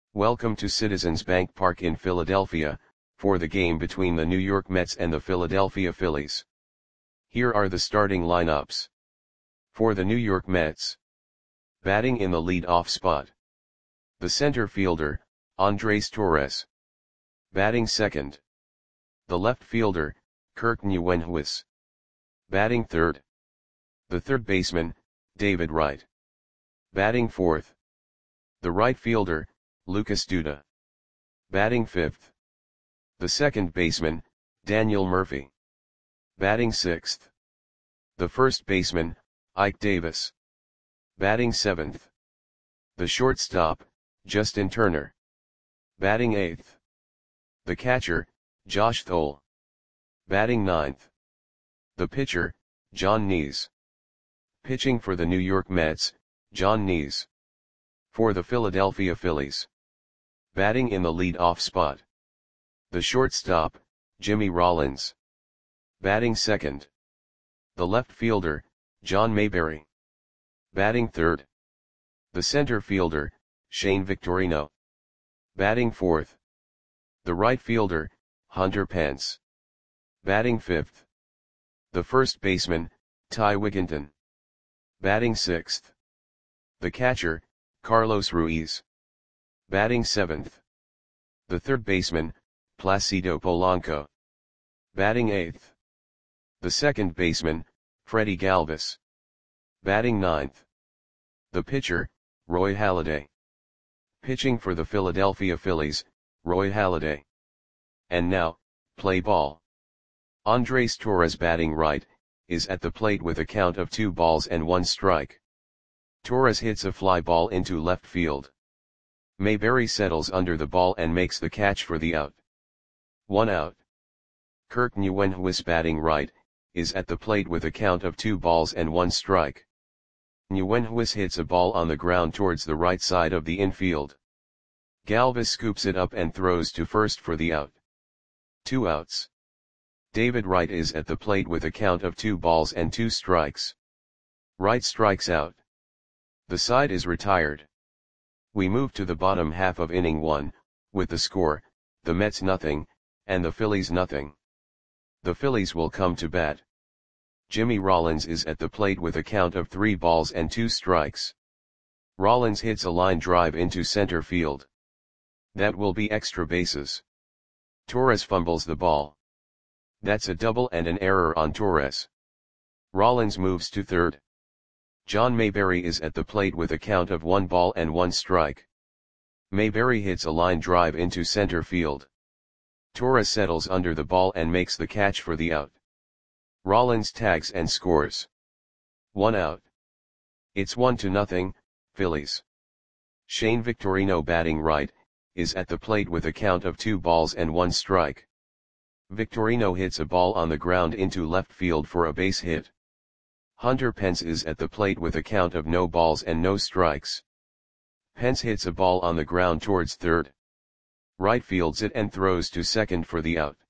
Welcome to Citizens Bank Park in Philadelphia, for the game between the New York Mets and the Philadelphia Phillies. Here are the starting lineups. For the New York Mets. Batting in the lead-off spot. The center fielder, Andres Torres. Batting second. The left fielder, Kirk Nieuwenhuis. Batting third. The third baseman, David Wright. Batting fourth. The right fielder, Lucas Duda. Batting fifth. The second baseman, Daniel Murphy. Batting sixth. The first baseman, Ike Davis. Batting seventh. The shortstop, Justin Turner. Batting eighth. The catcher, Josh Thole. Batting ninth. The pitcher, Jon Niese. Pitching for the New York Mets, Jon Niese. For the Philadelphia Phillies. Batting in the lead-off spot. The shortstop, Jimmy Rollins. Batting second. The left fielder, John Mayberry. Batting third. The center fielder, Shane Victorino. Batting fourth. The right fielder, Hunter Pence. Batting fifth. The first baseman, Ty Wigginton. Batting sixth. The catcher, Carlos Ruiz. Batting seventh. The third baseman, Placido Polanco. Batting eighth. The second baseman, Freddie Galvis. Batting ninth. The pitcher, Roy Halladay. Pitching for the Philadelphia Phillies, Roy Halladay. And now, play ball. Andres Torres batting right, is at the plate with a count of 2 balls and 1 strike. Torres hits a fly ball into left field. Mayberry settles under the ball and makes the catch for the out. 1 out. Kirk Nieuwenhuis batting right, is at the plate with a count of 2 balls and 1 strike. Nieuwenhuis hits a ball on the ground towards the right side of the infield. Galvis scoops it up and throws to first for the out. 2 outs. David Wright is at the plate with a count of 2 balls and 2 strikes. Wright strikes out. The side is retired. We move to the bottom half of inning 1, with the score, the Mets nothing, and the Phillies nothing. The Phillies will come to bat. Jimmy Rollins is at the plate with a count of 3 balls and 2 strikes. Rollins hits a line drive into center field. That will be extra bases. Torres fumbles the ball. That's a double and an error on Torres. Rollins moves to third. John Mayberry is at the plate with a count of 1 ball and 1 strike. Mayberry hits a line drive into center field. Torres settles under the ball and makes the catch for the out. Rollins tags and scores. 1 out. It's 1-0, Phillies. Shane Victorino batting right, is at the plate with a count of 2 balls and 1 strike. Victorino hits a ball on the ground into left field for a base hit. Hunter Pence is at the plate with a count of no balls and no strikes. Pence hits a ball on the ground towards third. Wright fields it and throws to second for the out.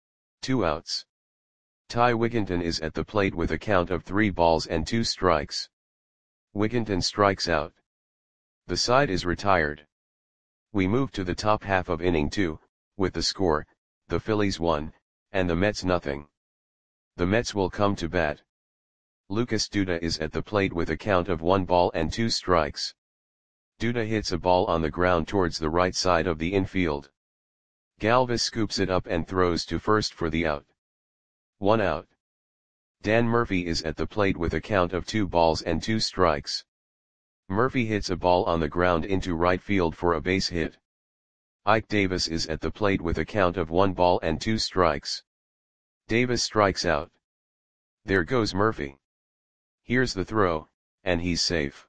2 outs. Ty Wigginton is at the plate with a count of 3 balls and 2 strikes. Wigginton strikes out. The side is retired. We move to the top half of inning 2, with the score, the Phillies 1, and the Mets nothing. The Mets will come to bat. Lucas Duda is at the plate with a count of 1 ball and 2 strikes. Duda hits a ball on the ground towards the right side of the infield. Galvis scoops it up and throws to first for the out. 1 out. Dan Murphy is at the plate with a count of 2 balls and 2 strikes. Murphy hits a ball on the ground into right field for a base hit. Ike Davis is at the plate with a count of 1 ball and 2 strikes. Davis strikes out. There goes Murphy. Here's the throw, and he's safe.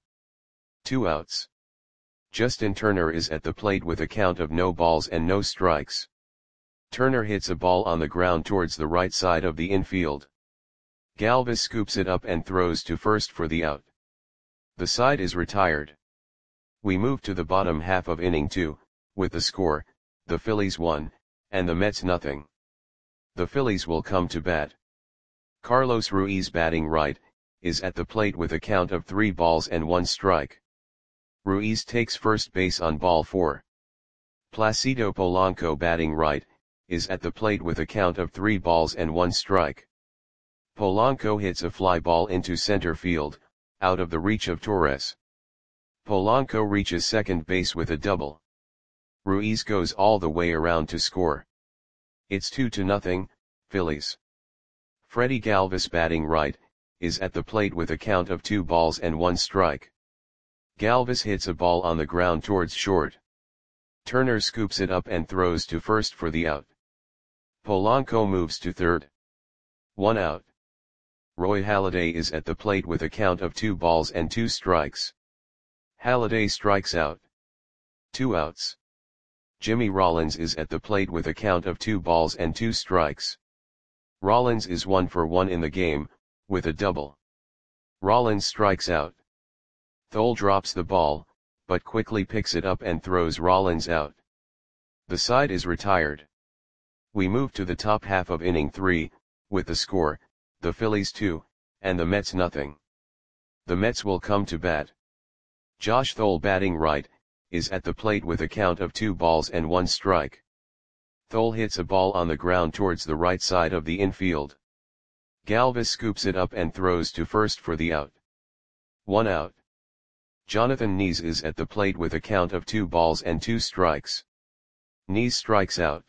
2 outs. Justin Turner is at the plate with a count of no balls and no strikes. Turner hits a ball on the ground towards the right side of the infield. Galvis scoops it up and throws to first for the out. The side is retired. We move to the bottom half of inning 2, with the score, the Phillies 1, and the Mets nothing. The Phillies will come to bat. Carlos Ruiz batting right, is at the plate with a count of 3 balls and 1 strike. Ruiz takes first base on ball 4. Placido Polanco batting right, is at the plate with a count of 3 balls and 1 strike. Polanco hits a fly ball into center field, out of the reach of Torres. Polanco reaches second base with a double. Ruiz goes all the way around to score. It's 2-0, Phillies. Freddie Galvis batting right, is at the plate with a count of 2 balls and 1 strike. Galvis hits a ball on the ground towards short. Turner scoops it up and throws to first for the out. Polanco moves to third. 1 out. Roy Halladay is at the plate with a count of 2 balls and 2 strikes. Halladay strikes out. 2 outs. Jimmy Rollins is at the plate with a count of 2 balls and 2 strikes. Rollins is 1 for 1 in the game, with a double. Rollins strikes out. Thole drops the ball, but quickly picks it up and throws Rollins out. The side is retired. We move to the top half of inning 3, with the score, the Phillies 2, and the Mets nothing. The Mets will come to bat. Josh Thole batting right, is at the plate with a count of 2 balls and 1 strike. Thole hits a ball on the ground towards the right side of the infield. Galvis scoops it up and throws to first for the out. 1 out. Jonathan Nies is at the plate with a count of 2 balls and 2 strikes. Nies strikes out.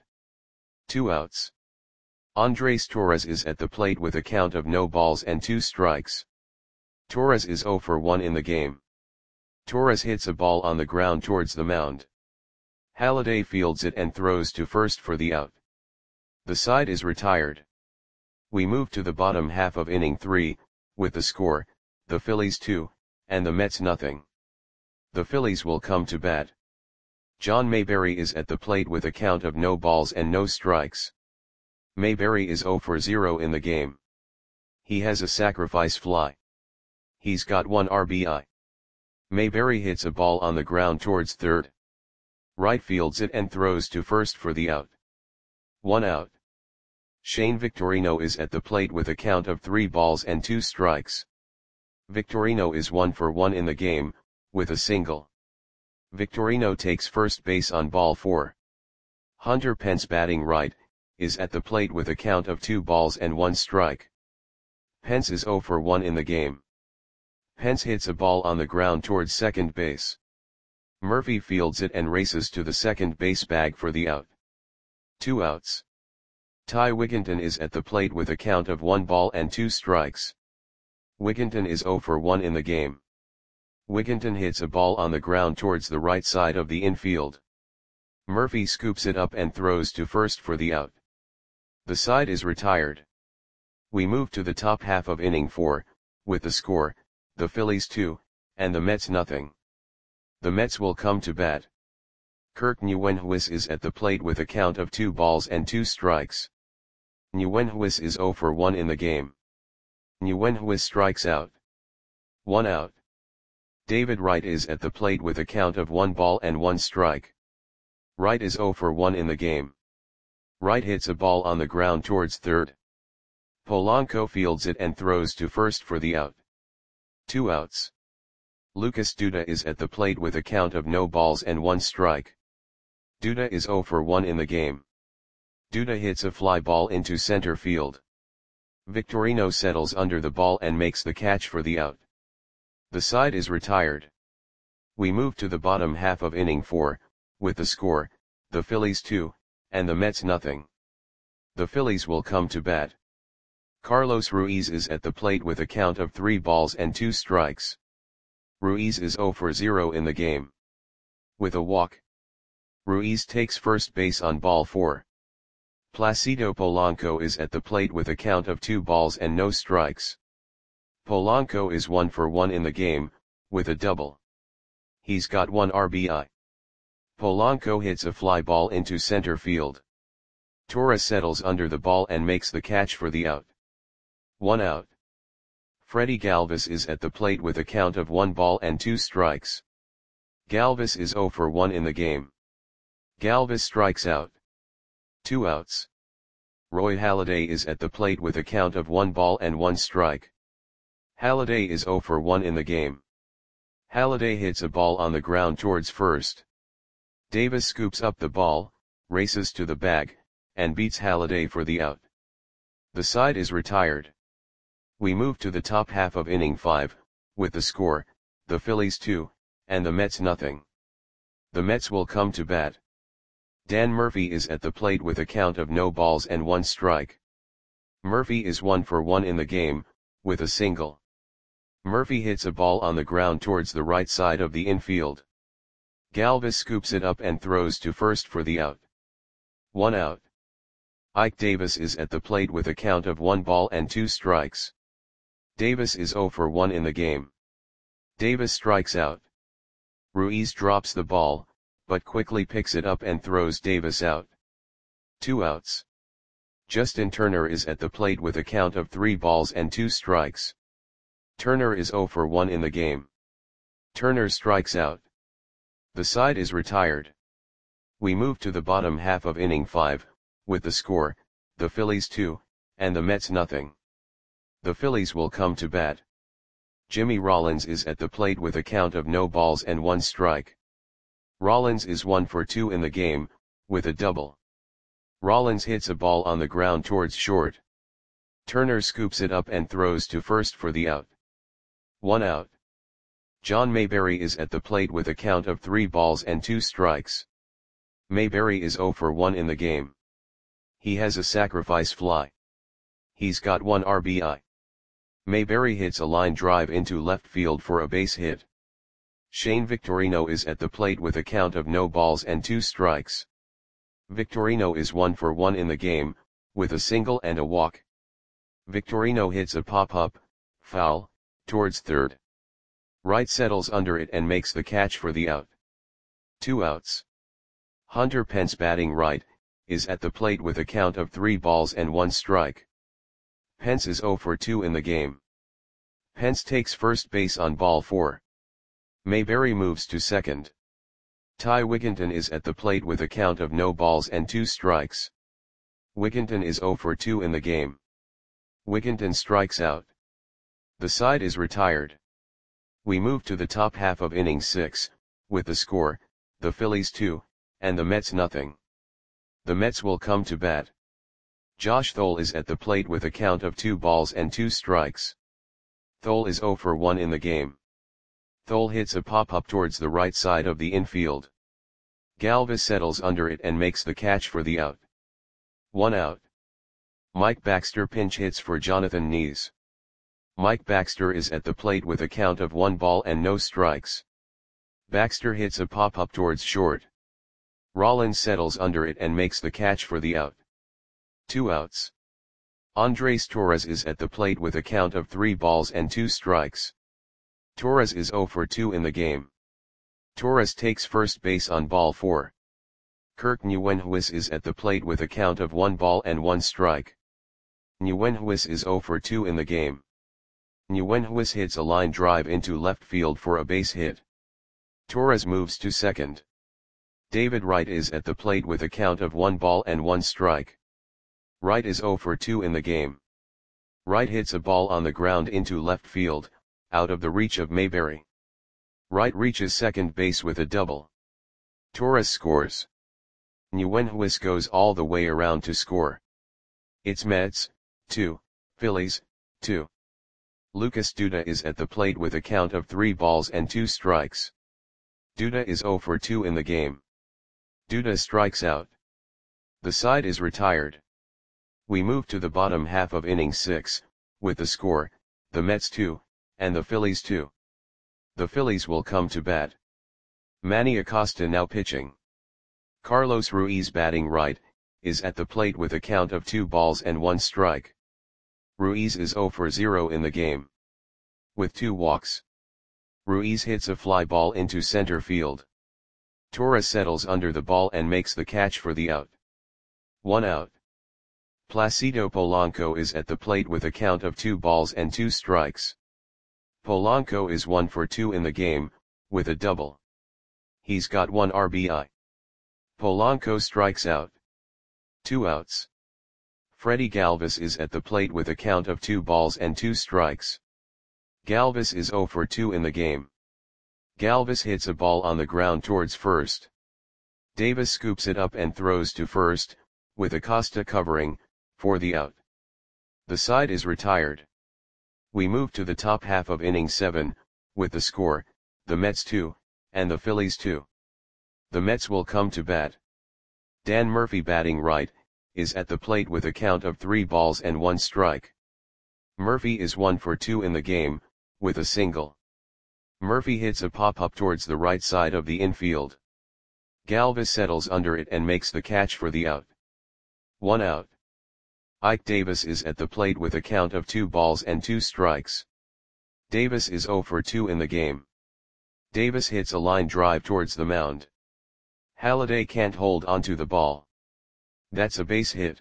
2 outs. Andres Torres is at the plate with a count of no balls and 2 strikes. Torres is 0 for 1 in the game. Torres hits a ball on the ground towards the mound. Halladay fields it and throws to first for the out. The side is retired. We move to the bottom half of inning 3, with the score, the Phillies 2, and the Mets nothing. The Phillies will come to bat. John Mayberry is at the plate with a count of no balls and no strikes. Mayberry is 0 for 0 in the game. He has a sacrifice fly. He's got 1 RBI. Mayberry hits a ball on the ground towards third. Right fields it and throws to first for the out. 1 out. Shane Victorino is at the plate with a count of 3 balls and 2 strikes. Victorino is 1 for 1 in the game, with a single. Victorino takes first base on ball 4. Hunter Pence batting right, is at the plate with a count of 2 balls and 1 strike. Pence is 0 for 1 in the game. Pence hits a ball on the ground towards second base. Murphy fields it and races to the second base bag for the out. 2 outs. Ty Wigginton is at the plate with a count of 1 ball and 2 strikes. Wigginton is 0 for 1 in the game. Wigginton hits a ball on the ground towards the right side of the infield. Murphy scoops it up and throws to first for the out. The side is retired. We move to the top half of inning 4, with the score, the Phillies 2, and the Mets nothing. The Mets will come to bat. Kirk Nieuwenhuis is at the plate with a count of 2 balls and 2 strikes. Nieuwenhuis is 0 for 1 in the game. Nieuwenhuis strikes out. 1 out. David Wright is at the plate with a count of 1 ball and 1 strike. Wright is 0 for 1 in the game. Wright hits a ball on the ground towards third. Polanco fields it and throws to first for the out. 2 outs. Lucas Duda is at the plate with a count of no balls and 1 strike. Duda is 0 for 1 in the game. Duda hits a fly ball into center field. Victorino settles under the ball and makes the catch for the out. The side is retired. We move to the bottom half of inning 4, with the score, the Phillies 2, and the Mets nothing. The Phillies will come to bat. Carlos Ruiz is at the plate with a count of 3 balls and 2 strikes. Ruiz is 0 for 0 in the game. With a walk. Ruiz takes first base on ball 4. Placido Polanco is at the plate with a count of 2 balls and no strikes. Polanco is 1 for 1 in the game, with a double. He's got 1 RBI. Polanco hits a fly ball into center field. Torres settles under the ball and makes the catch for the out. 1 out. Freddie Galvis is at the plate with a count of 1 ball and 2 strikes. Galvis is 0 for 1 in the game. Galvis strikes out. 2 outs. Roy Halladay is at the plate with a count of 1 ball and 1 strike. Halladay is 0 for 1 in the game. Halladay hits a ball on the ground towards first. Davis scoops up the ball, races to the bag, and beats Halladay for the out. The side is retired. We move to the top half of inning 5, with the score, the Phillies 2, and the Mets nothing. The Mets will come to bat. Dan Murphy is at the plate with a count of no balls and 1 strike. Murphy is 1 for 1 in the game, with a single. Murphy hits a ball on the ground towards the right side of the infield. Galvis scoops it up and throws to first for the out. 1 out. Ike Davis is at the plate with a count of 1 ball and 2 strikes. Davis is 0 for 1 in the game. Davis strikes out. Ruiz drops the ball, but quickly picks it up and throws Davis out. 2 outs. Justin Turner is at the plate with a count of 3 balls and 2 strikes. Turner is 0 for 1 in the game. Turner strikes out. The side is retired. We move to the bottom half of inning 5, with the score, the Phillies 2, and the Mets nothing. The Phillies will come to bat. Jimmy Rollins is at the plate with a count of no balls and 1 strike. Rollins is 1 for 2 in the game, with a double. Rollins hits a ball on the ground towards short. Turner scoops it up and throws to first for the out. 1 out. John Mayberry is at the plate with a count of 3 balls and 2 strikes. Mayberry is 0 for 1 in the game. He has a sacrifice fly. He's got 1 RBI. Mayberry hits a line drive into left field for a base hit. Shane Victorino is at the plate with a count of no balls and 2 strikes. Victorino is 1 for 1 in the game, with a single and a walk. Victorino hits a pop-up, foul, towards third. Wright settles under it and makes the catch for the out. 2 outs. Hunter Pence, batting right, is at the plate with a count of 3 balls and 1 strike. Pence is 0 for 2 in the game. Pence takes first base on ball 4. Mayberry moves to second. Ty Wigginton is at the plate with a count of no balls and 2 strikes. Wigginton is 0 for 2 in the game. Wigginton strikes out. The side is retired. We move to the top half of inning 6, with the score, the Phillies 2, and the Mets nothing. The Mets will come to bat. Josh Thole is at the plate with a count of 2 balls and 2 strikes. Thole is 0 for 1 in the game. Thole hits a pop-up towards the right side of the infield. Galvis settles under it and makes the catch for the out. 1 out. Mike Baxter pinch hits for Jonathan Nees. Mike Baxter is at the plate with a count of 1 ball and no strikes. Baxter hits a pop-up towards short. Rollins settles under it and makes the catch for the out. 2 outs. Andres Torres is at the plate with a count of 3 balls and 2 strikes. Torres is 0 for 2 in the game. Torres takes first base on ball 4. Kirk Nguyenhuis is at the plate with a count of 1 ball and 1 strike. Nguyenhuis is 0 for 2 in the game. Nguyenhuis hits a line drive into left field for a base hit. Torres moves to second. David Wright is at the plate with a count of 1 ball and 1 strike. Wright is 0 for 2 in the game. Wright hits a ball on the ground into left field, out of the reach of Mayberry. Wright reaches second base with a double. Torres scores. Nguyenhuis goes all the way around to score. It's Mets, 2, Phillies, 2. Lucas Duda is at the plate with a count of 3 balls and 2 strikes. Duda is 0 for 2 in the game. Duda strikes out. The side is retired. We move to the bottom half of inning 6, with the score, the Mets 2, and the Phillies 2. The Phillies will come to bat. Manny Acosta now pitching. Carlos Ruiz, batting right, is at the plate with a count of 2 balls and 1 strike. Ruiz is 0 for 0 in the game. With 2 walks. Ruiz hits a fly ball into center field. Torres settles under the ball and makes the catch for the out. 1 out. Placido Polanco is at the plate with a count of 2 balls and 2 strikes. Polanco is 1 for 2 in the game, with a double. He's got 1 RBI. Polanco strikes out. 2 outs. Freddie Galvis is at the plate with a count of 2 balls and 2 strikes. Galvis is 0 for 2 in the game. Galvis hits a ball on the ground towards first. Davis scoops it up and throws to first, with Acosta covering, for the out. The side is retired. We move to the top half of inning 7, with the score, the Mets 2, and the Phillies 2. The Mets will come to bat. Dan Murphy, batting right, is at the plate with a count of 3 balls and 1 strike. Murphy is 1 for 2 in the game, with a single. Murphy hits a pop-up towards the right side of the infield. Galvis settles under it and makes the catch for the out. 1 out. Ike Davis is at the plate with a count of 2 balls and 2 strikes. Davis is 0 for 2 in the game. Davis hits a line drive towards the mound. Halladay can't hold onto the ball. That's a base hit.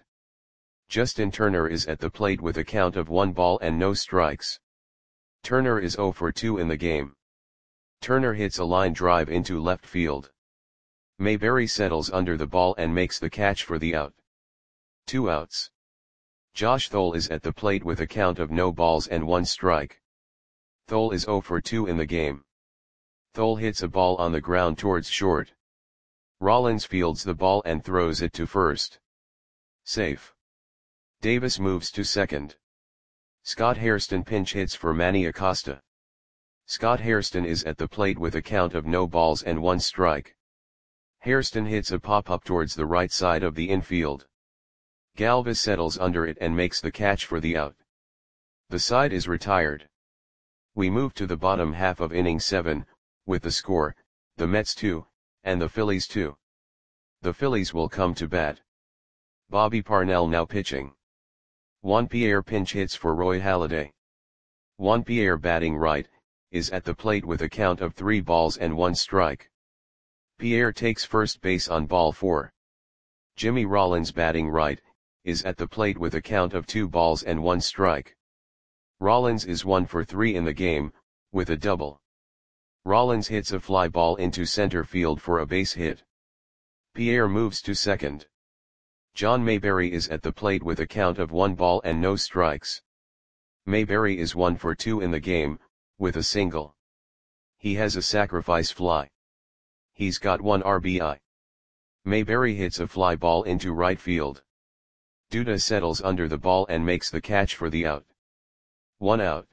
Justin Turner is at the plate with a count of 1 ball and no strikes. Turner is 0 for 2 in the game. Turner hits a line drive into left field. Mayberry settles under the ball and makes the catch for the out. 2 outs. Josh Thole is at the plate with a count of no balls and 1 strike. Thole is 0 for 2 in the game. Thole hits a ball on the ground towards short. Rollins fields the ball and throws it to first. Safe. Davis moves to second. Scott Hairston pinch hits for Manny Acosta. Scott Hairston is at the plate with a count of no balls and 1 strike. Hairston hits a pop-up towards the right side of the infield. Galvis settles under it and makes the catch for the out. The side is retired. We move to the bottom half of inning 7, with the score, the Mets 2, and the Phillies 2. The Phillies will come to bat. Bobby Parnell now pitching. Juan Pierre pinch hits for Roy Halladay. Juan Pierre, batting right, is at the plate with a count of 3 balls and 1 strike. Pierre takes first base on ball 4. Jimmy Rollins, batting right, is at the plate with a count of 2 balls and 1 strike. Rollins is 1 for 3 in the game, with a double. Rollins hits a fly ball into center field for a base hit. Pierre moves to second. John Mayberry is at the plate with a count of 1 ball and no strikes. Mayberry is 1 for 2 in the game, with a single. He has a sacrifice fly. He's got 1 RBI. Mayberry hits a fly ball into right field. Duda settles under the ball and makes the catch for the out. 1 out.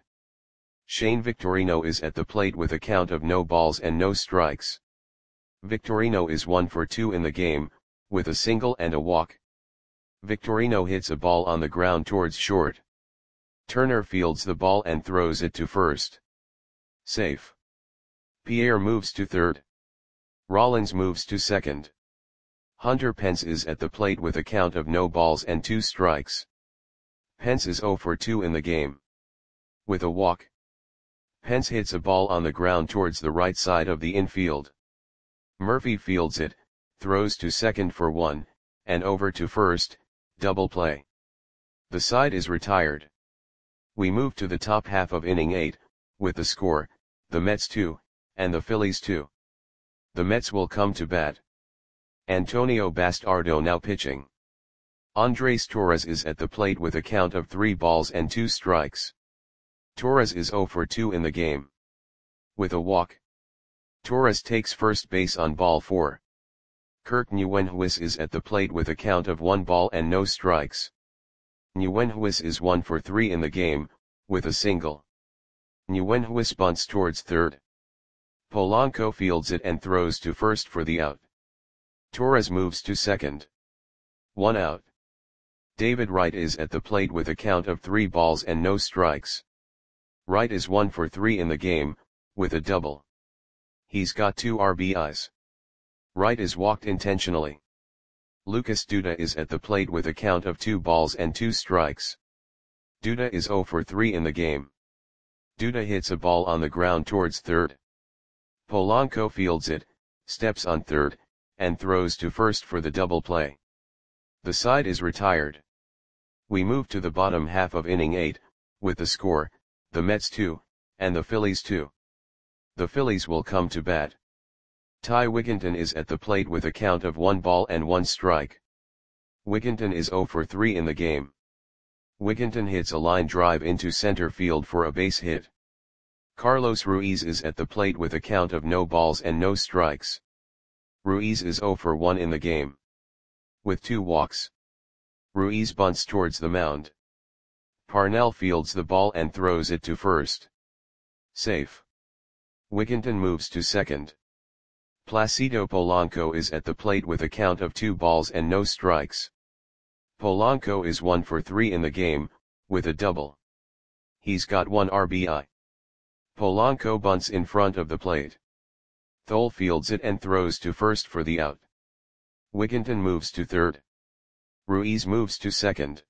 Shane Victorino is at the plate with a count of no balls and no strikes. Victorino is 1 for 2 in the game, with a single and a walk. Victorino hits a ball on the ground towards short. Turner fields the ball and throws it to first. Safe. Pierre moves to third. Rollins moves to second. Hunter Pence is at the plate with a count of no balls and 2 strikes. Pence is 0 for 2 in the game. With a walk. Pence hits a ball on the ground towards the right side of the infield. Murphy fields it, throws to second for 1, and over to first, double play. The side is retired. We move to the top half of inning 8, with the score, the Mets 2, and the Phillies 2. The Mets will come to bat. Antonio Bastardo now pitching. Andres Torres is at the plate with a count of 3 balls and 2 strikes. Torres is 0 for 2 in the game. With a walk. Torres takes first base on ball 4. Kirk Nguyenhuis is at the plate with a count of 1 ball and no strikes. Nguyenhuis is 1 for 3 in the game, with a single. Nguyenhuis bunts towards third. Polanco fields it and throws to first for the out. Torres moves to second. 1 out. David Wright is at the plate with a count of 3 balls and no strikes. Wright is 1 for 3 in the game, with a double. He's got 2 RBIs. Wright is walked intentionally. Lucas Duda is at the plate with a count of 2 balls and 2 strikes. Duda is 0 for 3 in the game. Duda hits a ball on the ground towards third. Polanco fields it, steps on third, and throws to first for the double play. The side is retired. We move to the bottom half of inning 8, with the score, the Mets 2, and the Phillies 2. The Phillies will come to bat. Ty Wigginton is at the plate with a count of 1 ball and 1 strike. Wigginton is 0 for 3 in the game. Wigginton hits a line drive into center field for a base hit. Carlos Ruiz is at the plate with a count of no balls and no strikes. Ruiz is 0 for 1 in the game. With 2 walks. Ruiz bunts towards the mound. Parnell fields the ball and throws it to first. Safe. Wigginton moves to second. Placido Polanco is at the plate with a count of 2 balls and no strikes. Polanco is 1 for 3 in the game, with a double. He's got 1 RBI. Polanco bunts in front of the plate. Thole fields it and throws to first for the out. Wigginton moves to third. Ruiz moves to second.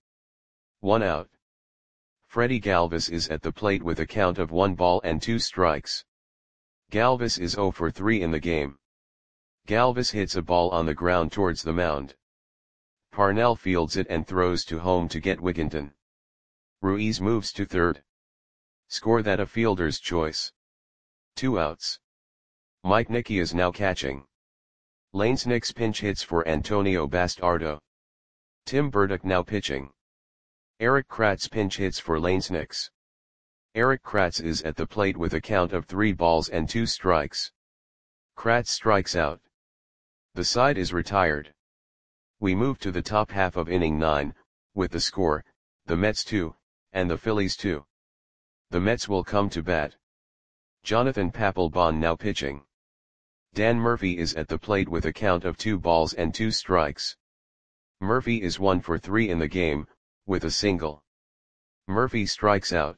1 out. Freddie Galvis is at the plate with a count of 1 ball and 2 strikes. Galvis is 0 for 3 in the game. Galvis hits a ball on the ground towards the mound. Parnell fields it and throws to home to get Wigginton. Ruiz moves to third. Score that a fielder's choice. 2 outs. Mike Nicky is now catching. Lanes Nix pinch hits for Antonio Bastardo. Tim Burdick now pitching. Eric Kratz pinch hits for Lanes Nix. Eric Kratz is at the plate with a count of 3 balls and 2 strikes. Kratz strikes out. The side is retired. We move to the top half of inning 9, with the score, the Mets 2, and the Phillies 2. The Mets will come to bat. Jonathan Papelbon now pitching. Dan Murphy is at the plate with a count of 2 balls and 2 strikes. Murphy is 1 for 3 in the game, with a single. Murphy strikes out.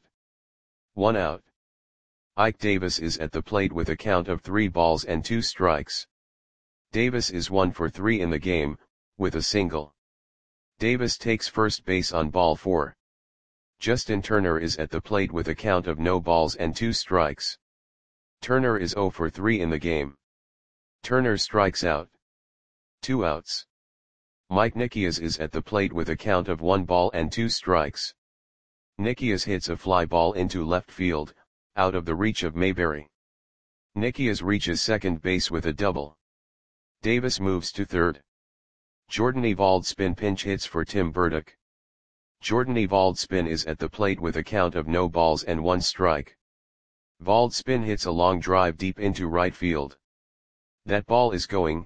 1 out. Ike Davis is at the plate with a count of 3 balls and 2 strikes. Davis is 1 for 3 in the game, with a single. Davis takes first base on ball 4. Justin Turner is at the plate with a count of no balls and 2 strikes. Turner is 0 for 3 in the game. Turner strikes out. 2 outs. Mike Nikias is at the plate with a count of 1 ball and 2 strikes. Nikias hits a fly ball into left field, out of the reach of Mayberry. Nikias reaches second base with a double. Davis moves to third. Jordan Evalds-Spin pinch hits for Tim Burdick. Jordan Evalds-Spin is at the plate with a count of no balls and 1 strike. Evalds-Spin hits a long drive deep into right field. That ball is gone.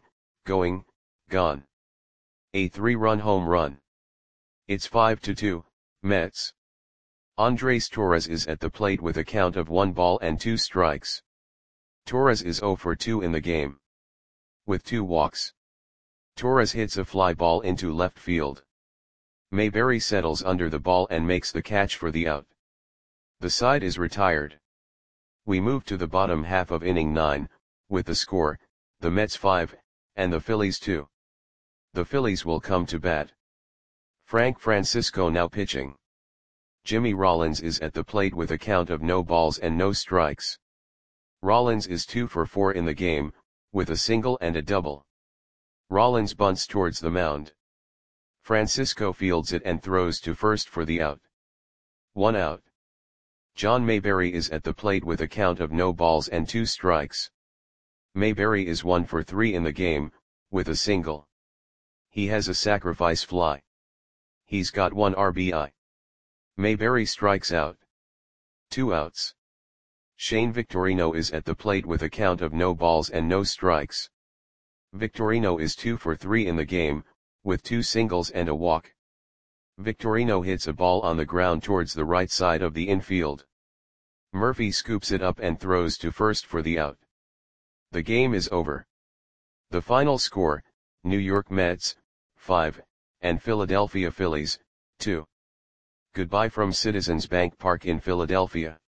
A 3-run home run. It's 5-2, Mets. Andres Torres is at the plate with a count of 1 ball and 2 strikes. Torres is 0 for 2 in the game. With 2 walks. Torres hits a fly ball into left field. Mayberry settles under the ball and makes the catch for the out. The side is retired. We move to the bottom half of inning 9, with the score, the Mets 5, and the Phillies 2. The Phillies will come to bat. Frank Francisco now pitching. Jimmy Rollins is at the plate with a count of no balls and no strikes. Rollins is 2 for 4 in the game, with a single and a double. Rollins bunts towards the mound. Francisco fields it and throws to first for the out. 1 out. John Mayberry is at the plate with a count of no balls and 2 strikes. Mayberry is 1 for 3 in the game, with a single. He has a sacrifice fly. He's got 1 RBI. Mayberry strikes out. 2 outs. Shane Victorino is at the plate with a count of no balls and no strikes. Victorino is 2 for 3 in the game, with 2 singles and a walk. Victorino hits a ball on the ground towards the right side of the infield. Murphy scoops it up and throws to first for the out. The game is over. The final score, New York Mets, 5, and Philadelphia Phillies, 2. Goodbye from Citizens Bank Park in Philadelphia.